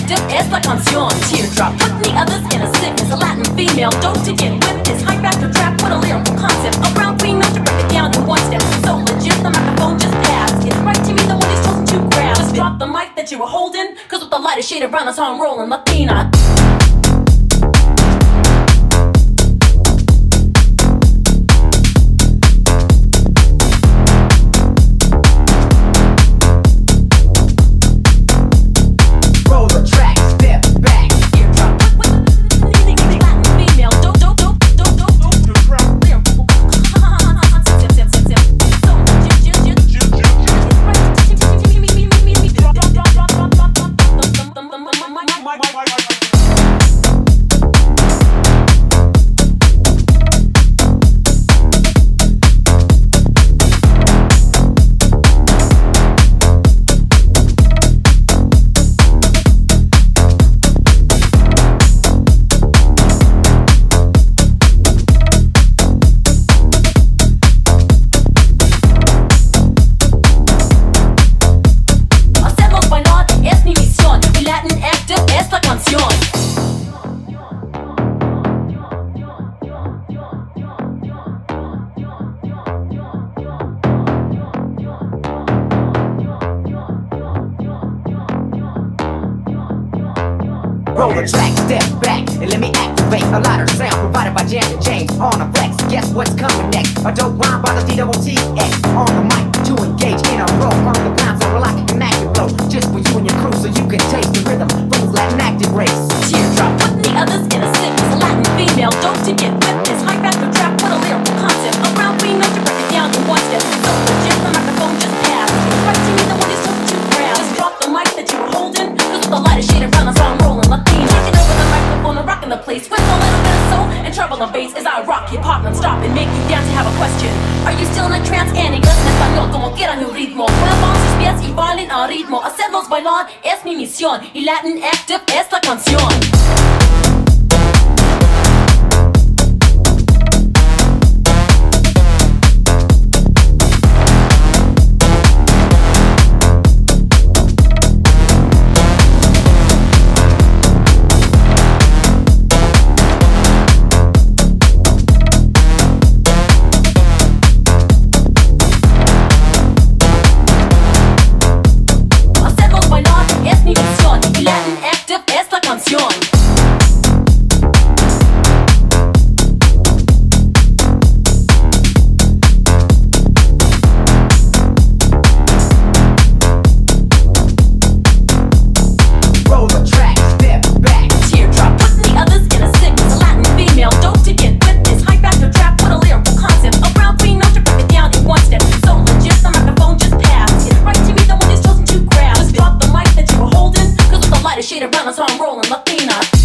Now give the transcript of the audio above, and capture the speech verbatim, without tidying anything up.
active es la canción. Teardrop, putting the others in a sickness. A Latin female, dope to get with this. Hype after trap, what a lyrical concept. Around three measure, break it down in one step. So legit, the microphone just passed. Get right to me, the one he's chosen to grab. Just drop the mic that you were holding, cause with the lighter shade around us, I'm rolling Latina. Roll the track, step back, and let me activate a lighter sound provided by Janet James on a flex. Guess what's coming next? A dope rhyme by the D O T X on the mic to engage in a roll from the ground so I can connect and flow just for you and your crew so you can taste the rhythm from this Latin active race. Teardrop, putting the others in a sickness. A Latin female, dope to get with this. Hype after trap, what a lyrical concept. Around three measure, break it down in one step. So legit, the microphone just passed. Get right to me, the one he's chosen to grab. Just drop the mic that you were holding, cause with the lighter shade around us, I'm rolling Latina. Taking over the microphone and rocking the place with a little bit of soul and treble and bass as I rock hip hop non-stop and make you dance to have a question. Are you still in a trance? En inglés, en español, como quieran el ritmo. Muevan sus pies y bailen al ritmo. Hacerlos bailar es mi misión y Latin Active es la canción. Shade around us, I'm rolling Latina.